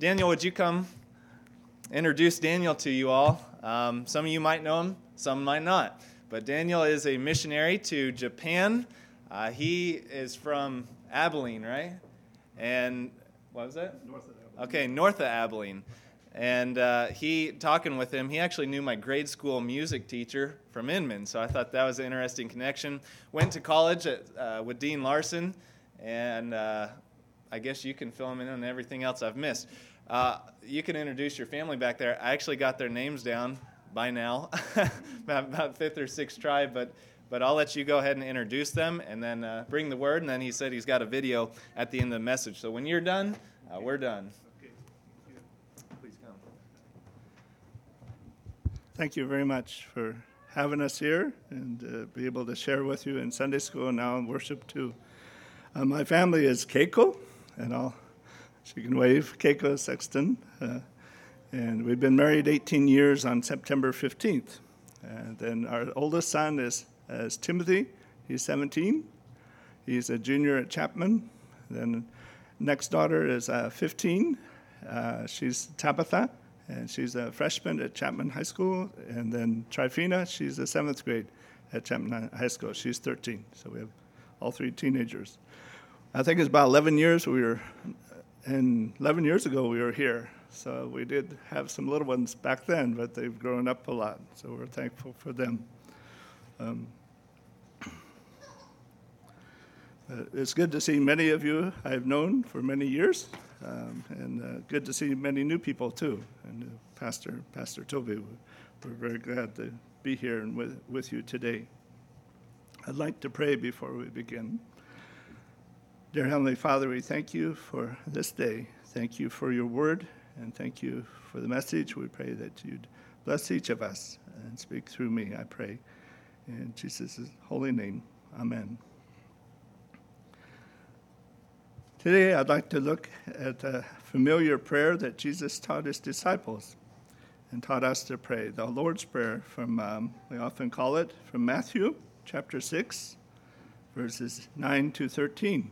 Daniel, would you come introduce Daniel to you all? Some of you might know him, some might not. But Daniel is a missionary to Japan. He is from Abilene, right? And what was that? North of Abilene. Okay, north of Abilene. And talking with him, he actually knew my grade school music teacher from Inman, so I thought that was an interesting connection. Went to college with Dean Larson, and I guess you can fill him in on everything else I've missed. You can introduce your family back there. I actually got their names down by now, about fifth or sixth try, but I'll let you go ahead and introduce them and then bring the word. And then he said he's got a video at the end of the message. So when you're done, we're done. Okay. Thank you. Please come. Thank you very much for having us here and be able to share with you in Sunday school and now in worship too. My family is Keiko, and she can wave, Keiko Sexton. And we've been married 18 years on September 15th. And then our oldest son is Timothy. He's 17. He's a junior at Chapman. Then next daughter is 15. She's Tabitha, and she's a freshman at Chapman High School. And then Trifina, she's a 7th grade at Chapman High School. She's 13. So we have all three teenagers. I think it's about 11 years ago we were here. So we did have some little ones back then, but they've grown up a lot. So we're thankful for them. It's good to see many of you I've known for many years, and good to see many new people too. And Pastor Toby, we're very glad to be here and with you today. I'd like to pray before we begin. Dear Heavenly Father, we thank you for this day. Thank you for your word, and thank you for the message. We pray that you'd bless each of us and speak through me, I pray. In Jesus' holy name, amen. Today, I'd like to look at a familiar prayer that Jesus taught his disciples and taught us to pray. The Lord's Prayer from, we often call it, from Matthew chapter 6, verses 9 to 13.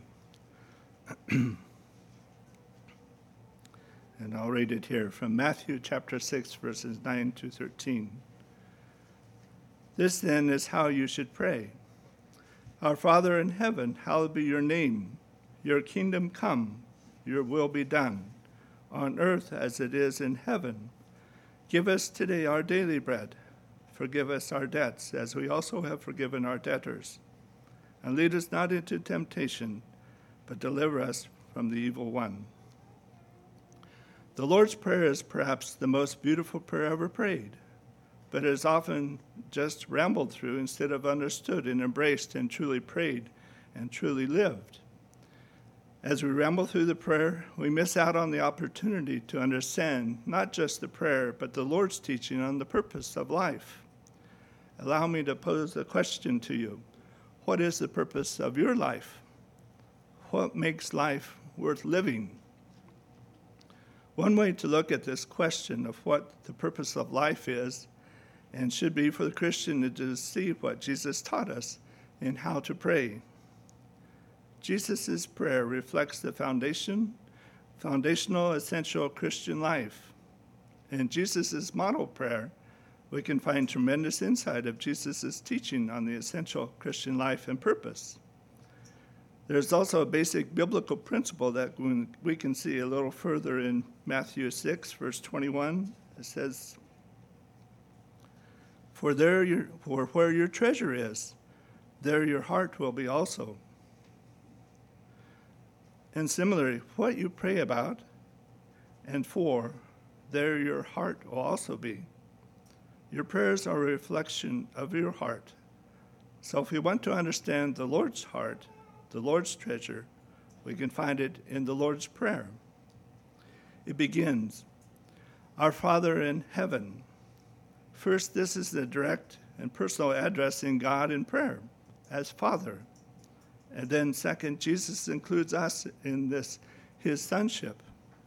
And I'll read it here from Matthew chapter 6, verses 9 to 13. This then is how you should pray. Our Father in heaven, hallowed be your name. Your kingdom come, your will be done, on earth as it is in heaven. Give us today our daily bread. Forgive us our debts, as we also have forgiven our debtors. And lead us not into temptation, but deliver us from the evil one. The Lord's Prayer is perhaps the most beautiful prayer ever prayed, but it is often just rambled through instead of understood and embraced and truly prayed and truly lived. As we ramble through the prayer, we miss out on the opportunity to understand not just the prayer, but the Lord's teaching on the purpose of life. Allow me to pose a question to you. What is the purpose of your life? What makes life worth living? One way to look at this question of what the purpose of life is and should be for the Christian is to see what Jesus taught us in how to pray. Jesus' prayer reflects the foundational, essential Christian life. In Jesus' model prayer, we can find tremendous insight of Jesus' teaching on the essential Christian life and purpose. There's also a basic biblical principle that we can see a little further in Matthew 6, verse 21. It says, For where your treasure is, there your heart will be also. And similarly, what you pray about and for, there your heart will also be. Your prayers are a reflection of your heart. So if we want to understand the Lord's heart, the Lord's treasure, we can find it in the Lord's Prayer. It begins, Our Father in heaven. First, this is the direct and personal addressing God in prayer as Father. And then second, Jesus includes us in this, his sonship.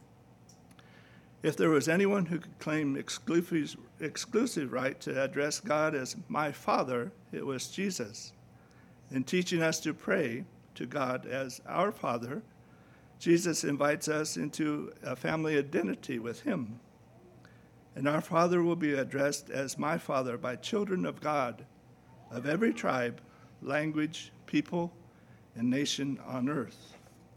If there was anyone who could claim exclusive right to address God as my Father, it was Jesus. In teaching us to pray to God as our Father, Jesus invites us into a family identity with him. And our Father will be addressed as my Father by children of God, of every tribe, language, people, and nation on earth.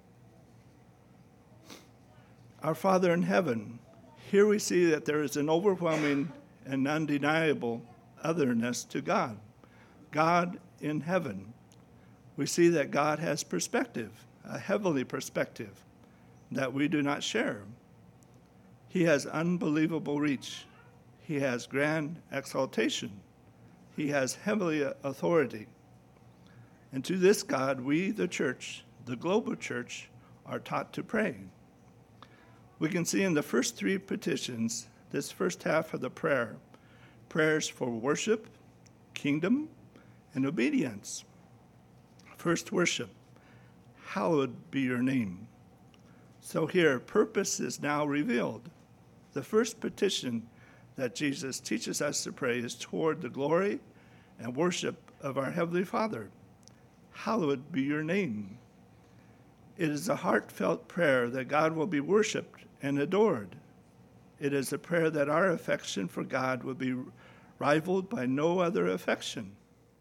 Our Father in heaven, here we see that there is an overwhelming and undeniable otherness to God. God in heaven. We see that God has perspective, a heavenly perspective that we do not share. He has unbelievable reach. He has grand exaltation. He has heavenly authority. And to this God, we, the church, the global church, are taught to pray. We can see in the first three petitions, this first half of the prayer, prayers for worship, kingdom, and obedience. First, worship. Hallowed be your name. So here, purpose is now revealed. The first petition that Jesus teaches us to pray is toward the glory and worship of our Heavenly Father. Hallowed be your name. It is a heartfelt prayer that God will be worshiped and adored. It is a prayer that our affection for God will be rivaled by no other affection.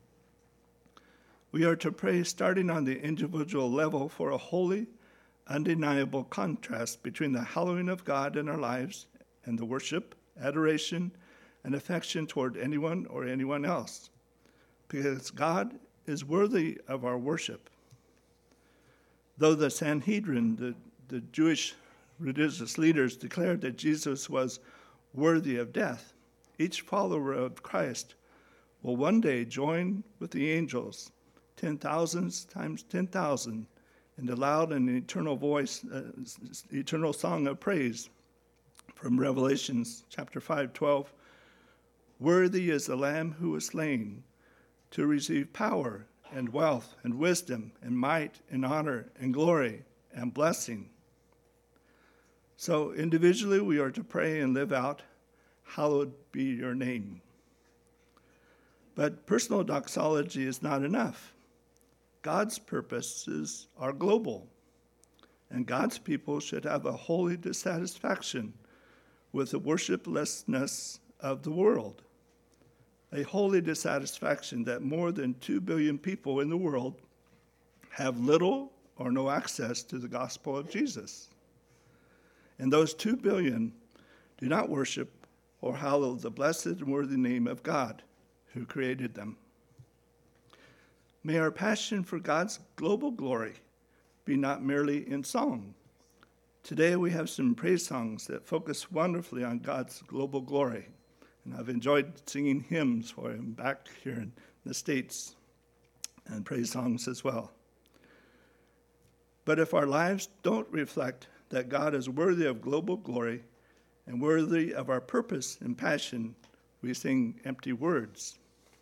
We are to pray starting on the individual level for a holy, undeniable contrast between the hallowing of God in our lives and the worship, adoration, and affection toward anyone or anyone else, because God is worthy of our worship. Though the Sanhedrin, the Jewish religious leaders, declared that Jesus was worthy of death, each follower of Christ will one day join with the angels, 10,000 times 10,000, in the loud and eternal voice, eternal song of praise from Revelation chapter 5:12. Worthy is the Lamb who was slain to receive power and wealth and wisdom and might and honor and glory and blessing. So individually we are to pray and live out, hallowed be your name. But personal doxology is not enough. God's purposes are global, and God's people should have a holy dissatisfaction with the worshiplessness of the world, a holy dissatisfaction that more than 2 billion people in the world have little or no access to the gospel of Jesus. And those 2 billion do not worship or hallow the blessed and worthy name of God who created them. May our passion for God's global glory be not merely in song. Today we have some praise songs that focus wonderfully on God's global glory. And I've enjoyed singing hymns for him back here in the States, and praise songs as well. But if our lives don't reflect that God is worthy of global glory and worthy of our purpose and passion, we sing empty words.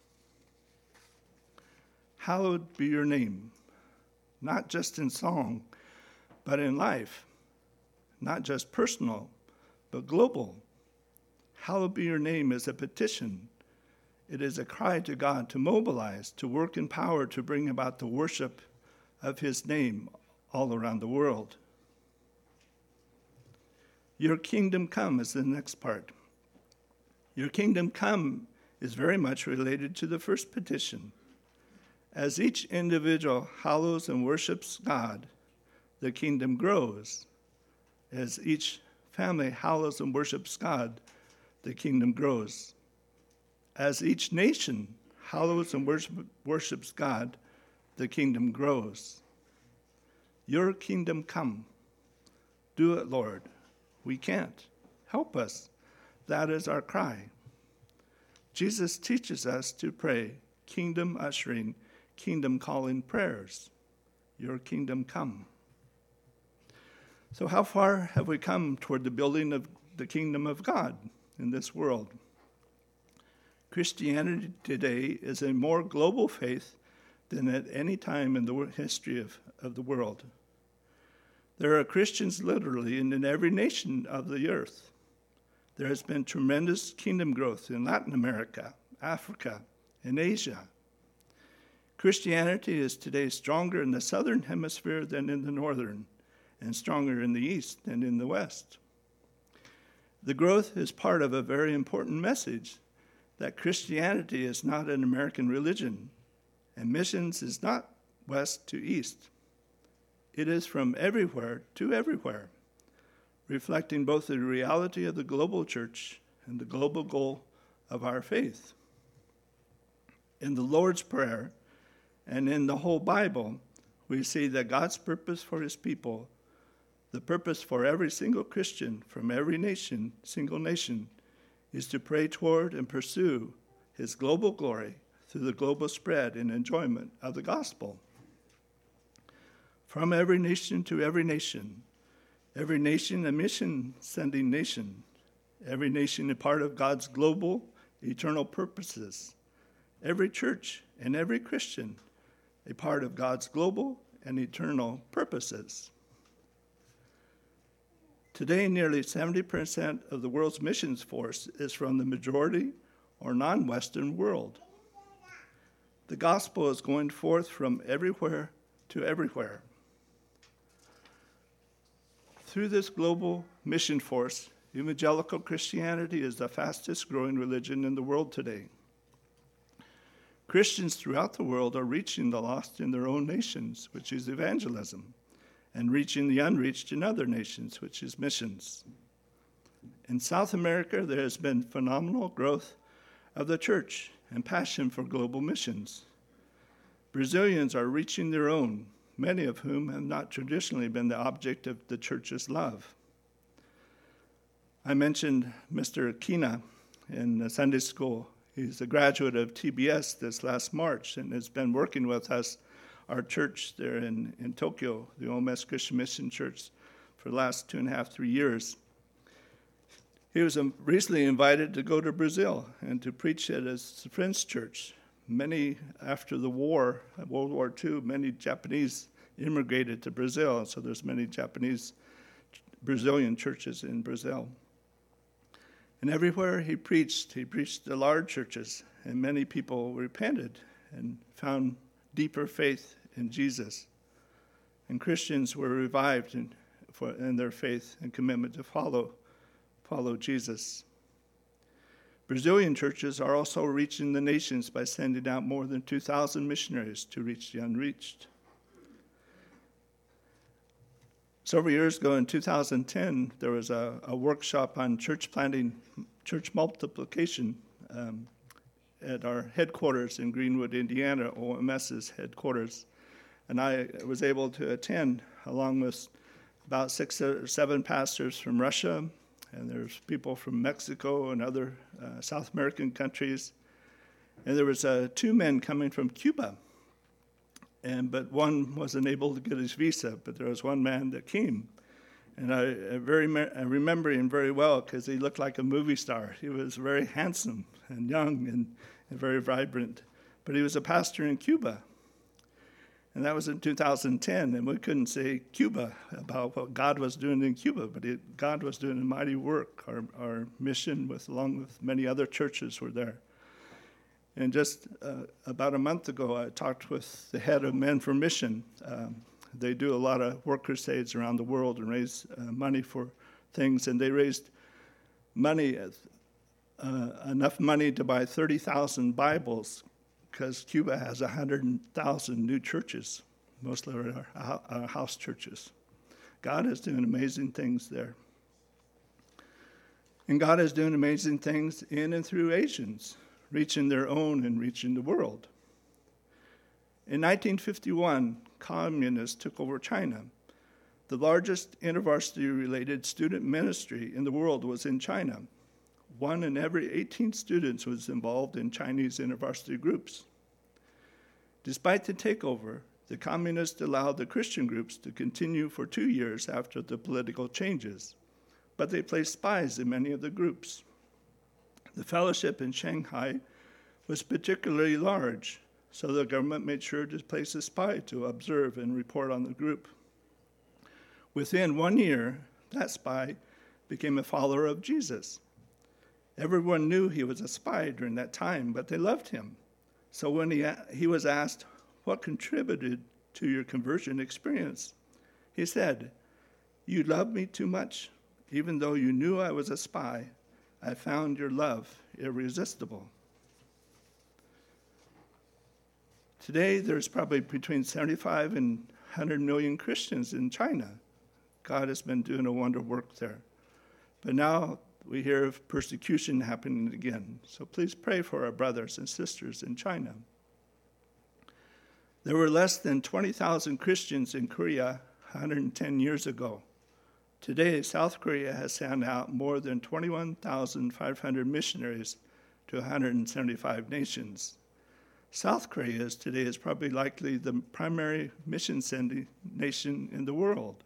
Hallowed be your name, not just in song, but in life, not just personal, but global. Hallowed be your name is a petition. It is a cry to God to mobilize, to work in power to bring about the worship of his name all around the world. Your kingdom come is the next part. Your kingdom come is very much related to the first petition. As each individual hallows and worships God, the kingdom grows. As each family hallows and worships God, the kingdom grows. As each nation hallows and worships God, the kingdom grows. Your kingdom come. Do it, Lord. We can't. Help us. That is our cry. Jesus teaches us to pray kingdom ushering, kingdom calling prayers. Your kingdom come. So how far have we come toward the building of the kingdom of God in this world? Christianity today is a more global faith than at any time in the history of the world. There are Christians literally in every nation of the earth. There has been tremendous kingdom growth in Latin America, Africa, and Asia. Christianity is today stronger in the southern hemisphere than in the northern, and stronger in the East than in the West. The growth is part of a very important message that Christianity is not an American religion, and missions is not west to east. It is from everywhere to everywhere, reflecting both the reality of the global church and the global goal of our faith. In the Lord's Prayer and in the whole Bible, we see that God's purpose for his people, the purpose for every single Christian from every nation, single nation, is to pray toward and pursue his global glory through the global spread and enjoyment of the gospel. From every nation to every nation a mission-sending nation, every nation a part of God's global, eternal purposes, every church and every Christian a part of God's global and eternal purposes. Today, nearly 70% of the world's missions force is from the majority or non-Western world. The gospel is going forth from everywhere to everywhere. Through this global mission force, evangelical Christianity is the fastest growing religion in the world today. Christians throughout the world are reaching the lost in their own nations, which is evangelism, and reaching the unreached in other nations, which is missions. In South America, there has been phenomenal growth of the church and passion for global missions. Brazilians are reaching their own, many of whom have not traditionally been the object of the church's love. I mentioned Mr. Kina in the Sunday school. He's a graduate of TBS this last March and has been working with us, our church there in Tokyo, the OMS Christian Mission Church, for the last 2.5, 3 years. He was recently invited to go to Brazil and to preach at his friend's church. Many, after the war, World War II, many Japanese immigrated to Brazil, so there's many Brazilian churches in Brazil. And everywhere he preached to large churches, and many people repented and found deeper faith in Jesus. And Christians were revived in their faith and commitment to follow Jesus. Brazilian churches are also reaching the nations by sending out more than 2,000 missionaries to reach the unreached. Several years ago, in 2010, there was a workshop on church planting, church multiplication at our headquarters in Greenwood, Indiana, OMS's headquarters. And I was able to attend along with about 6 or 7 pastors from Russia, and there's people from Mexico and other South American countries. And there was 2 men coming from Cuba. But one wasn't able to get his visa, but there was one man that came. And I remember him very well because he looked like a movie star. He was very handsome and young and very vibrant. But he was a pastor in Cuba. And that was in 2010, and we couldn't say Cuba about what God was doing in Cuba, but God was doing a mighty work. Our mission, along with many other churches, were there. And just about a month ago, I talked with the head of Men for Mission. They do a lot of work crusades around the world and raise money for things, and they raised money, enough money to buy 30,000 Bibles, because Cuba has 100,000 new churches. Most of them are house churches. God is doing amazing things there. And God is doing amazing things in and through Asians, reaching their own and reaching the world. In 1951, communists took over China. The largest InterVarsity-related student ministry in the world was in China. 1 in every 18 students was involved in Chinese InterVarsity groups. Despite the takeover, the communists allowed the Christian groups to continue for 2 years after the political changes, but they placed spies in many of the groups. The fellowship in Shanghai was particularly large, so the government made sure to place a spy to observe and report on the group. Within 1 year, that spy became a follower of Jesus. Everyone knew he was a spy during that time, but they loved him. So when he was asked, "What contributed to your conversion experience?" he said, You love me too much. Even though you knew I was a spy, I found your love irresistible. Today, there's probably between 75 and 100 million Christians in China. God has been doing a wonder work there. But now we hear of persecution happening again. So please pray for our brothers and sisters in China. There were less than 20,000 Christians in Korea 110 years ago. Today, South Korea has sent out more than 21,500 missionaries to 175 nations. South Korea today is probably likely the primary mission-sending nation in the world.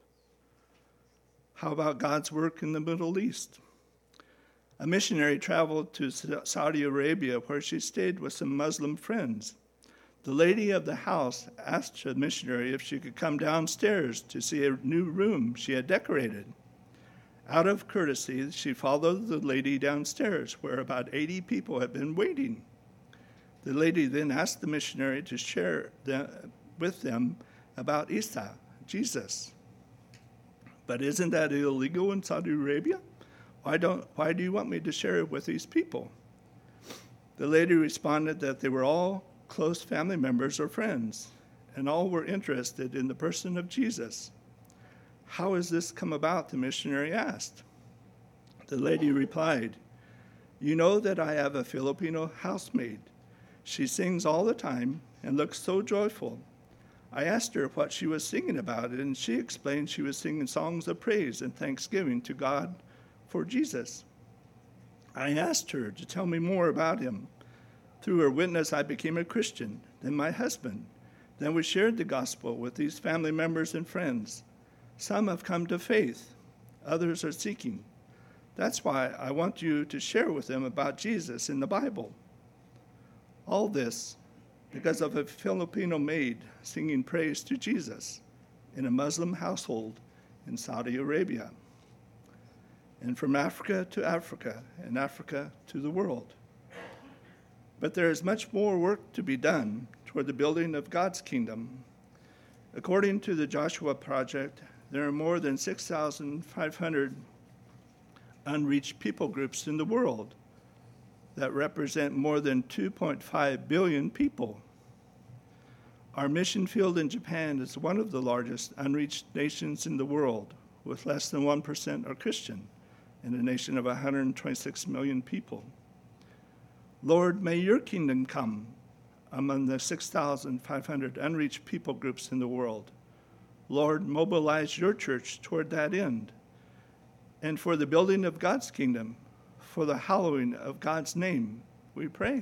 How about God's work in the Middle East? A missionary traveled to Saudi Arabia where she stayed with some Muslim friends. The lady of the house asked the missionary if she could come downstairs to see a new room she had decorated. Out of courtesy, she followed the lady downstairs where about 80 people had been waiting. The lady then asked the missionary to share with them about Isa, Jesus. But isn't that illegal in Saudi Arabia? Why do you want me to share it with these people? The lady responded that they were all close family members or friends, and all were interested in the person of Jesus. How has this come about? The missionary asked. The lady replied, "You know that I have a Filipino housemaid. She sings all the time and looks so joyful. I asked her what she was singing about, and she explained she was singing songs of praise and thanksgiving to God for Jesus. I asked her to tell me more about him. Through her witness, I became a Christian, then my husband. Then we shared the gospel with these family members and friends. Some have come to faith. Others are seeking. That's why I want you to share with them about Jesus in the Bible." All this because of a Filipino maid singing praise to Jesus in a Muslim household in Saudi Arabia. And from Africa to Africa, and Africa to the world. But there is much more work to be done toward the building of God's kingdom. According to the Joshua Project, there are more than 6,500 unreached people groups in the world that represent more than 2.5 billion people. Our mission field in Japan is one of the largest unreached nations in the world, with less than 1% are Christian, in a nation of 126 million people. Lord, may your kingdom come among the 6,500 unreached people groups in the world. Lord, mobilize your church toward that end. And for the building of God's kingdom, for the hallowing of God's name, we pray.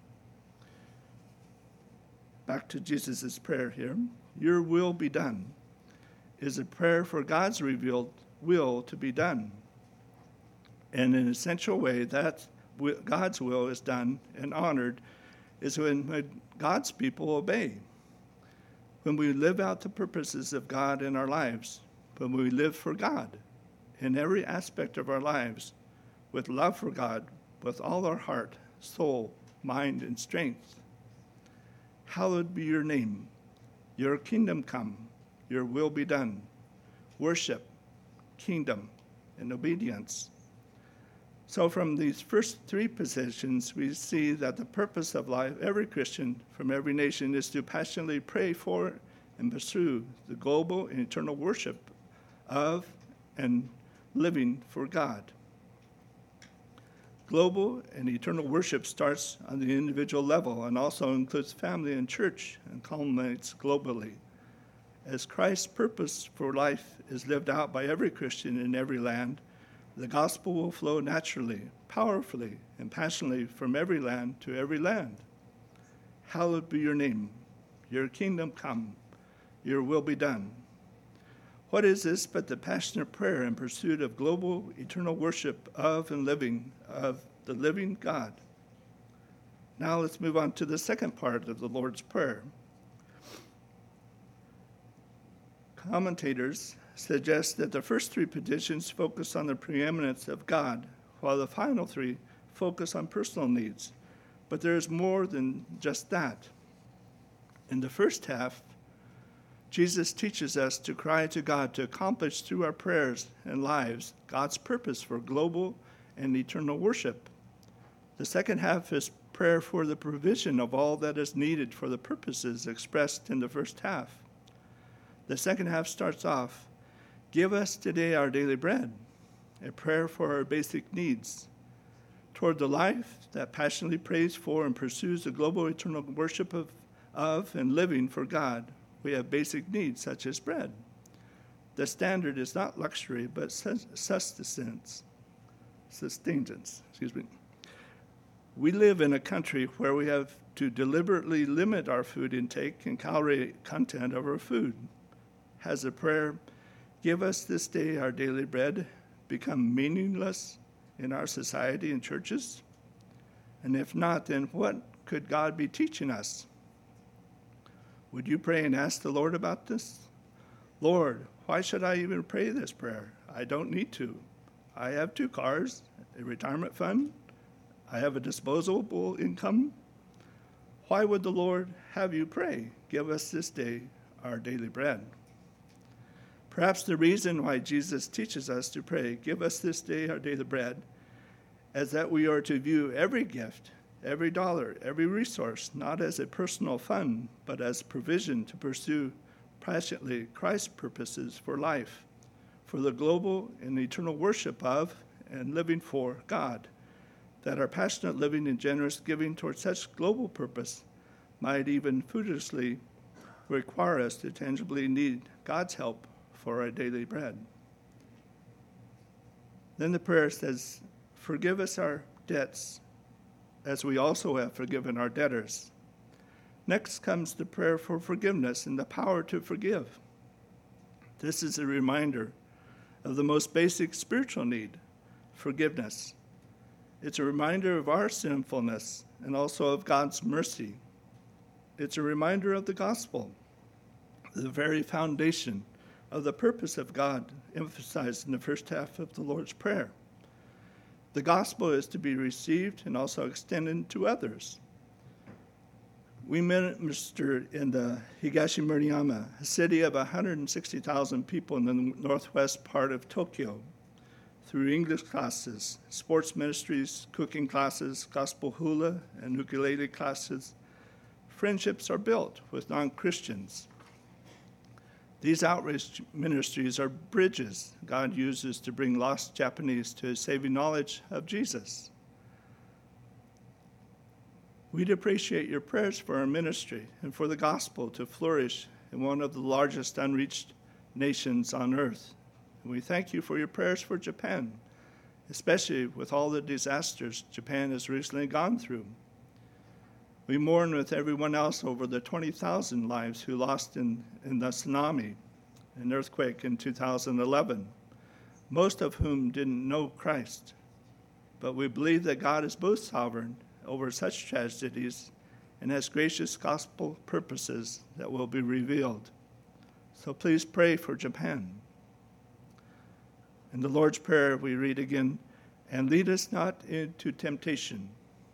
Back to Jesus' prayer here. Your will be done is a prayer for God's revealed will to be done. And in an essential way, that God's will is done and honored is when God's people obey. When we live out the purposes of God in our lives, when we live for God in every aspect of our lives, with love for God, with all our heart, soul, mind, and strength. Hallowed be your name. Your kingdom come. Your will be done. Worship, kingdom, and obedience. So from these first three positions, we see that the purpose of life, every Christian from every nation, is to passionately pray for and pursue the global and eternal worship of and living for God. Global and eternal worship starts on the individual level and also includes family and church and culminates globally. As Christ's purpose for life is lived out by every Christian in every land, the gospel will flow naturally, powerfully, and passionately from every land to every land. Hallowed be your name. Your kingdom come. Your will be done. What is this but the passionate prayer in pursuit of global, eternal worship of and living of the living God? Now let's move on to the second part of the Lord's Prayer. Commentators suggest that the first three petitions focus on the preeminence of God, while the final three focus on personal needs. But there is more than just that. In the first half, Jesus teaches us to cry to God to accomplish through our prayers and lives God's purpose for global and eternal worship. The second half is prayer for the provision of all that is needed for the purposes expressed in the first half. The second half starts off, "Give us today our daily bread," a prayer for our basic needs. Toward the life that passionately prays for and pursues the global eternal worship of and living for God, we have basic needs such as bread. The standard is not luxury, but sustenance. We live in a country where we have to deliberately limit our food intake and calorie content of our food. Has the prayer, "Give us this day our daily bread," become meaningless in our society and churches? And if not, then what could God be teaching us? Would you pray and ask the Lord about this? "Lord, why should I even pray this prayer? I don't need to. I have 2 cars, a retirement fund. I have a disposable income. Why would the Lord have you pray, 'Give us this day our daily bread'?" Perhaps the reason why Jesus teaches us to pray, "Give us this day our daily bread," is that we are to view every gift, every dollar, every resource, not as a personal fund, but as provision to pursue passionately Christ's purposes for life, for the global and eternal worship of and living for God, that our passionate living and generous giving towards such global purpose might even foolishly require us to tangibly need God's help for our daily bread. Then the prayer says, "Forgive us our debts, as we also have forgiven our debtors." Next comes the prayer for forgiveness and the power to forgive. This is a reminder of the most basic spiritual need, forgiveness. It's a reminder of our sinfulness and also of God's mercy. It's a reminder of the gospel, the very foundation of the purpose of God emphasized in the first half of the Lord's Prayer. The gospel is to be received and also extended to others. We minister in the Higashi Murayama, a city of 160,000 people in the northwest part of Tokyo, through English classes, sports ministries, cooking classes, gospel hula, and ukulele classes. Friendships are built with non-Christians. These outreach ministries are bridges God uses to bring lost Japanese to a saving knowledge of Jesus. We'd appreciate your prayers for our ministry and for the gospel to flourish in one of the largest unreached nations on earth. And we thank you for your prayers for Japan, especially with all the disasters Japan has recently gone through. We mourn with everyone else over the 20,000 lives who lost in the tsunami, an earthquake in 2011, most of whom didn't know Christ. But we believe that God is both sovereign over such tragedies and has gracious gospel purposes that will be revealed. So please pray for Japan. In the Lord's Prayer, we read again, "And lead us not into temptation."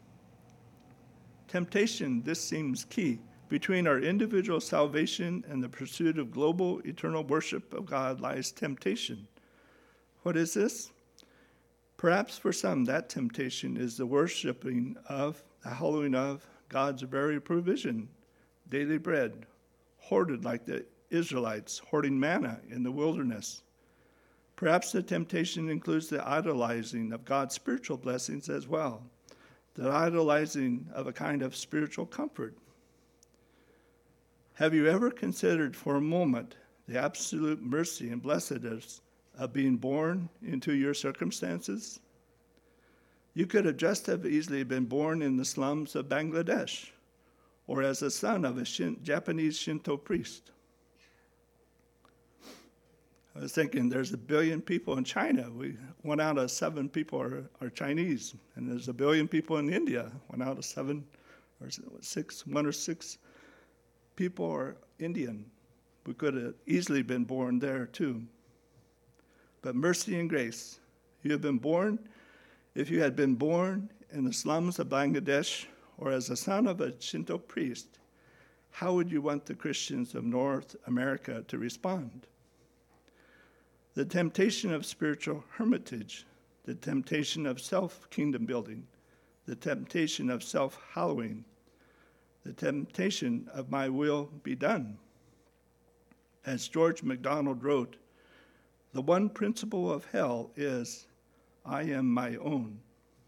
Temptation, this seems key. Between our individual salvation and the pursuit of global eternal worship of God lies temptation. What is this? Perhaps for some, that temptation is the worshiping of, the hallowing of God's very provision, daily bread, hoarded like the Israelites, hoarding manna in the wilderness. Perhaps the temptation includes the idolizing of God's spiritual blessings as well, the idolizing of a kind of spiritual comfort. Have you ever considered for a moment the absolute mercy and blessedness of being born into your circumstances? You could have just have easily been born in the slums of Bangladesh or as the son of a Japanese Shinto priest. I was thinking there's 1 billion people in China. 1 out of 7 people are Chinese. And there's 1 billion people in India. 1 out of 7 or 6, 1 or 6 people are Indian. We could have easily been born there too. But mercy and grace. You have been born, if you had been born in the slums of Bangladesh or as a son of a Shinto priest, how would you want the Christians of North America to respond? The temptation of spiritual hermitage, the temptation of self-kingdom building, the temptation of self-hallowing, the temptation of my will be done. As George MacDonald wrote, the one principle of hell is, I am my own.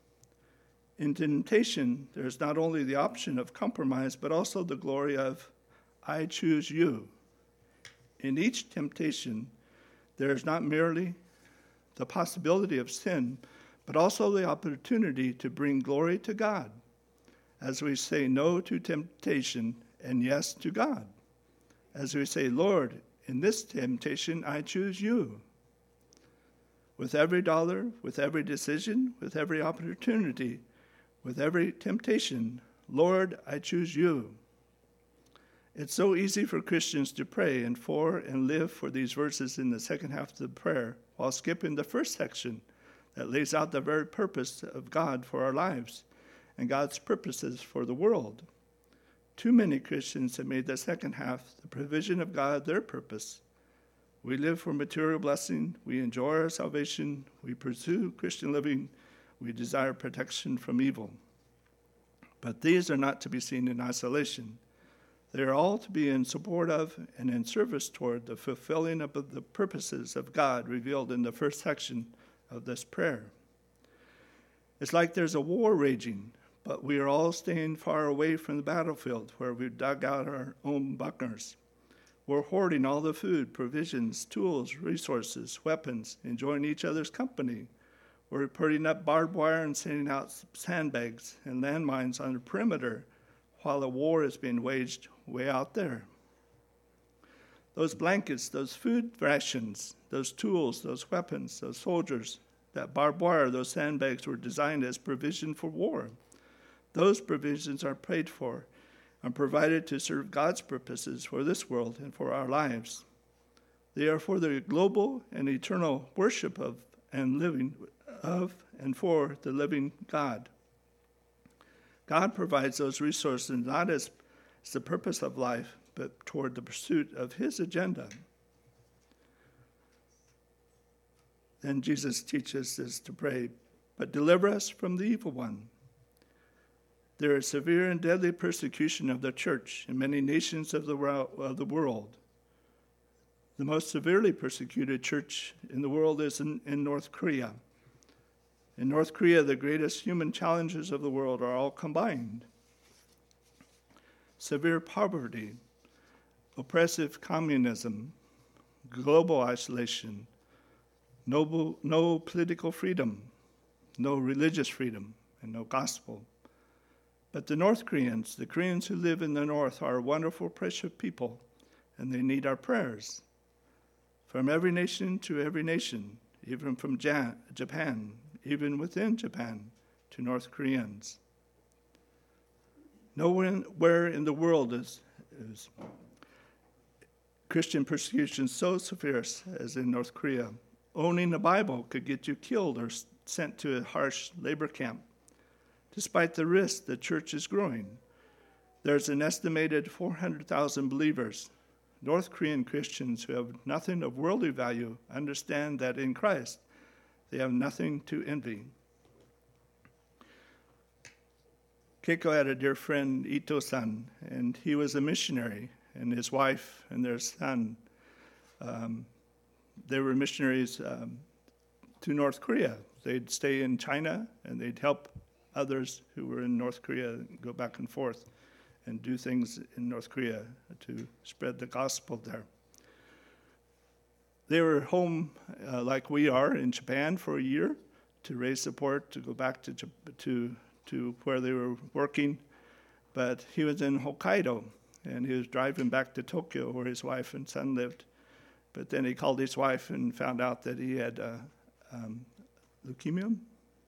In temptation, there's not only the option of compromise, but also the glory of, I choose you. In each temptation, there is not merely the possibility of sin, but also the opportunity to bring glory to God, as we say no to temptation and yes to God. As we say, Lord, in this temptation, I choose you. With every dollar, with every decision, with every opportunity, with every temptation, Lord, I choose you. It's so easy for Christians to pray and for and live for these verses in the second half of the prayer, while skipping the first section that lays out the very purpose of God for our lives and God's purposes for the world. Too many Christians have made the second half the provision of God their purpose. We live for material blessing, we enjoy our salvation, we pursue Christian living, we desire protection from evil. But these are not to be seen in isolation. They are all to be in support of and in service toward the fulfilling of the purposes of God revealed in the first section of this prayer. It's like there's a war raging, but we are all staying far away from the battlefield where we've dug out our own bunkers. We're hoarding all the food, provisions, tools, resources, weapons, enjoying each other's company. We're putting up barbed wire and sending out sandbags and landmines on the perimeter while a war is being waged way out there. Those blankets, those food rations, those tools, those weapons, those soldiers, that barbed wire, those sandbags were designed as provision for war. Those provisions are paid for and provided to serve God's purposes for this world and for our lives. They are for the global and eternal worship of and living of and for the living God. God provides those resources not as the purpose of life, but toward the pursuit of his agenda. Then Jesus teaches us to pray, but deliver us from the evil one. There is severe and deadly persecution of the church in many nations of the world. The most severely persecuted church in the world is in North Korea. In North Korea, the greatest human challenges of the world are all combined. Severe poverty, oppressive communism, global isolation, no political freedom, no religious freedom, and no gospel. But the North Koreans, the Koreans who live in the North, are a wonderful, precious people, and they need our prayers. From every nation to every nation, even from Japan, even within Japan, to North Koreans. Nowhere in the world is Christian persecution so severe as in North Korea. Owning a Bible could get you killed or sent to a harsh labor camp. Despite the risk, the church is growing. There's an estimated 400,000 believers. North Korean Christians who have nothing of worldly value understand that in Christ they have nothing to envy. Keiko had a dear friend, Ito-san, and he was a missionary, and his wife and their son, they were missionaries to North Korea. They'd stay in China, and they'd help others who were in North Korea go back and forth and do things in North Korea to spread the gospel there. They were home, like we are, in Japan for a year to raise support to go back to where they were working. But he was in Hokkaido, and he was driving back to Tokyo where his wife and son lived. But then he called his wife and found out that he had leukemia,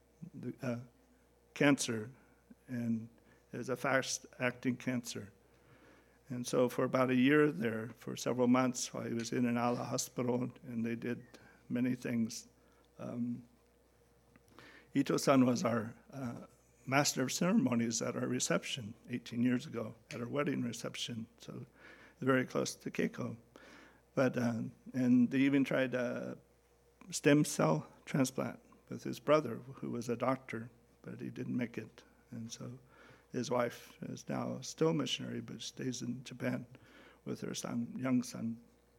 cancer, and it was a fast-acting cancer. And so for about a year there, for several months while he was in and out of the hospital, and they did many things. Ito-san was our master of ceremonies at our reception 18 years ago, at our wedding reception, so very close to Keiko. But and they even tried a stem cell transplant with his brother, who was a doctor, but he didn't make it. And so his wife is now still a missionary, but stays in Japan with her son, young son.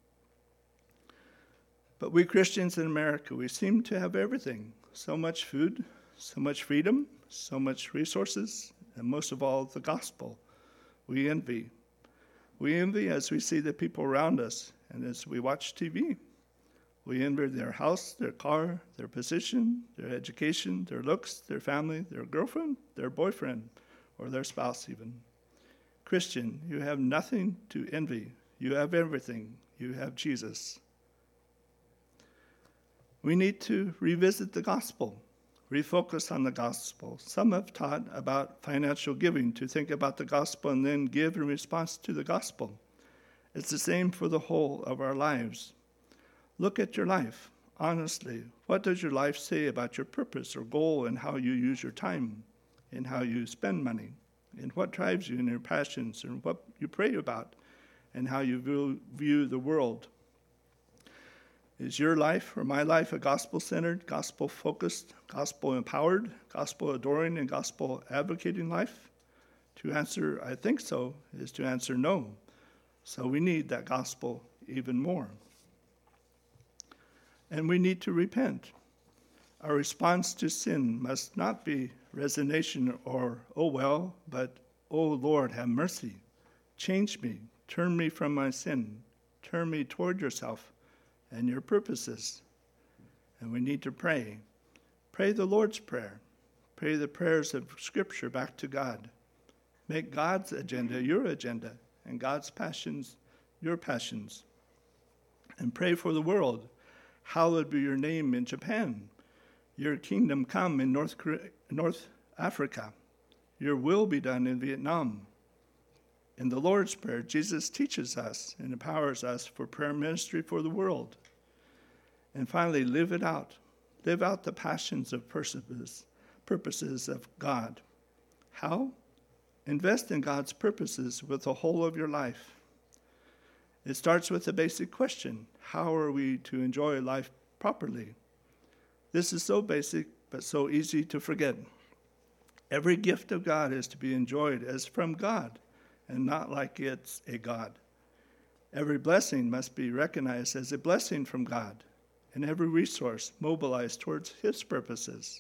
But we Christians in America, we seem to have everything. So much food, so much freedom, so much resources, and most of all, the gospel. We envy. We envy as we see the people around us and as we watch TV. We envy their house, their car, their position, their education, their looks, their family, their girlfriend, their boyfriend, or their spouse even. Christian, you have nothing to envy. You have everything. You have Jesus. We need to revisit the gospel, refocus on the gospel. Some have taught about financial giving, to think about the gospel and then give in response to the gospel. It's the same for the whole of our lives. Look at your life, honestly. What does your life say about your purpose or goal and how you use your time and how you spend money and what drives you in your passions and what you pray about and how you view the world? Is your life or my life a gospel-centered, gospel-focused, gospel-empowered, gospel-adoring, and gospel-advocating life? To answer, I think so, is to answer no. So we need that gospel even more. And we need to repent. Our response to sin must not be resignation or, oh well, but, oh Lord, have mercy. Change me. Turn me from my sin. Turn me toward yourself and your purposes. And we need to pray. Pray the Lord's Prayer. Pray the prayers of Scripture back to God. Make God's agenda your agenda and God's passions your passions. And pray for the world. Hallowed be your name in Japan. Your kingdom come in North Africa. Your will be done in Vietnam. In the Lord's Prayer, Jesus teaches us and empowers us for prayer ministry for the world. And finally, live it out. Live out the passions of purposes of God. How? Invest in God's purposes with the whole of your life. It starts with the basic question: how are we to enjoy life properly? This is so basic, but so easy to forget. Every gift of God is to be enjoyed as from God, and not like it's a God. Every blessing must be recognized as a blessing from God, and every resource mobilized towards His purposes.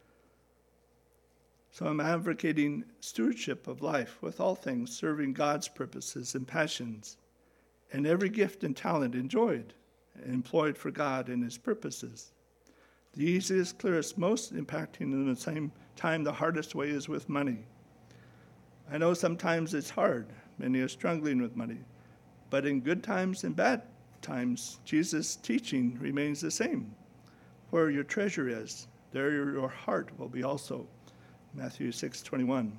So I'm advocating stewardship of life with all things serving God's purposes and passions, and every gift and talent enjoyed and employed for God and His purposes. The easiest, clearest, most impacting, and at the same time the hardest way is with money. I know sometimes it's hard. Many are struggling with money. But in good times and bad times, Jesus' teaching remains the same. Where your treasure is, there your heart will be also. Matthew 6:21.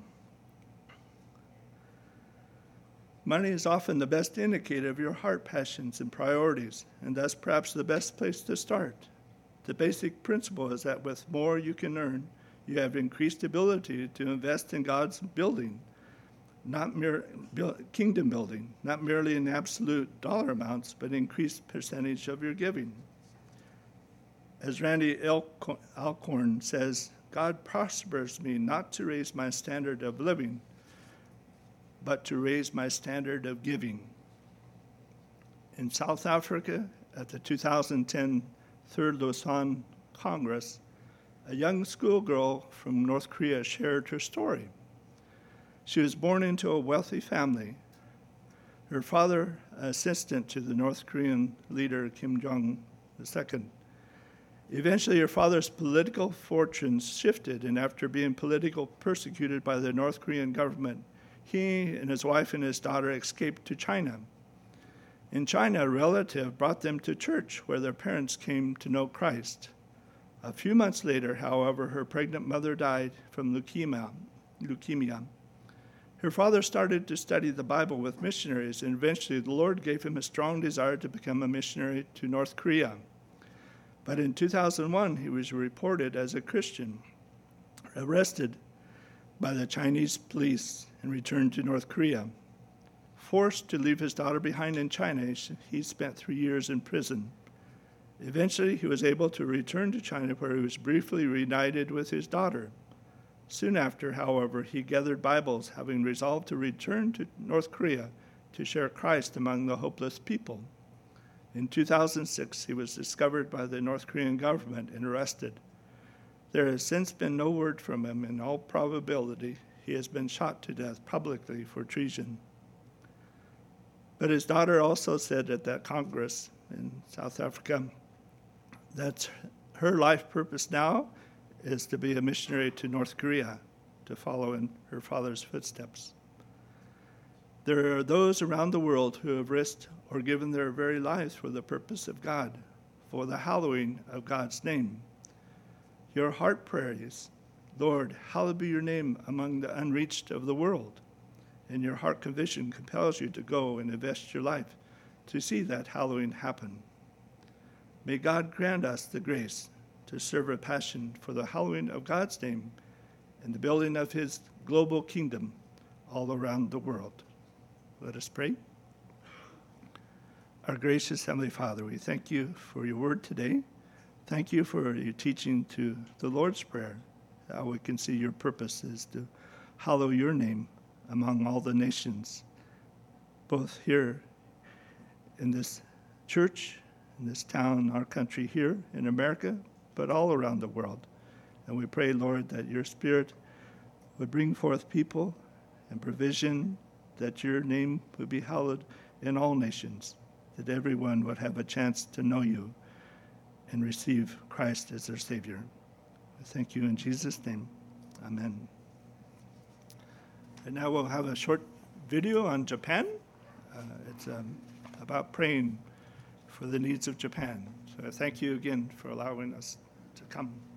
Money is often the best indicator of your heart passions and priorities, and thus perhaps the best place to start. The basic principle is that with more you can earn, you have increased ability to invest in God's building, not mere kingdom building, not merely in absolute dollar amounts, but increased percentage of your giving. As Randy Alcorn says, God prospers me not to raise my standard of living, but to raise my standard of giving. In South Africa, at the 2010 Third Lausanne Congress, a young schoolgirl from North Korea shared her story. She was born into a wealthy family. Her father, assistant to the North Korean leader Kim Jong-il. Eventually, her father's political fortunes shifted, and after being politically persecuted by the North Korean government, he and his wife and his daughter escaped to China. In China, a relative brought them to church where their parents came to know Christ. A few months later, however, her pregnant mother died from leukemia. Her father started to study the Bible with missionaries, and eventually the Lord gave him a strong desire to become a missionary to North Korea. But in 2001, he was reported as a Christian, arrested, by the Chinese police and returned to North Korea. Forced to leave his daughter behind in China, he spent 3 years in prison. Eventually, he was able to return to China, where he was briefly reunited with his daughter. Soon after, however, he gathered Bibles, having resolved to return to North Korea to share Christ among the hopeless people. In 2006, he was discovered by the North Korean government and arrested. There has since been no word from him. In all probability, he has been shot to death publicly for treason. But his daughter also said at that Congress in South Africa that her life purpose now is to be a missionary to North Korea, to follow in her father's footsteps. There are those around the world who have risked or given their very lives for the purpose of God, for the hallowing of God's name. Your heart prayer is, Lord, hallowed be your name among the unreached of the world. And your heart conviction compels you to go and invest your life to see that hallowing happen. May God grant us the grace to serve a passion for the hallowing of God's name and the building of his global kingdom all around the world. Let us pray. Our gracious Heavenly Father, we thank you for your word today. Thank you for your teaching to the Lord's Prayer, how we can see your purpose is to hallow your name among all the nations, both here in this church, in this town, our country here in America, but all around the world. And we pray, Lord, that your Spirit would bring forth people and provision, that your name would be hallowed in all nations, that everyone would have a chance to know you and receive Christ as their Savior. I thank you in Jesus' name. Amen. And now we'll have a short video on Japan. It's about praying for the needs of Japan. So I thank you again for allowing us to come.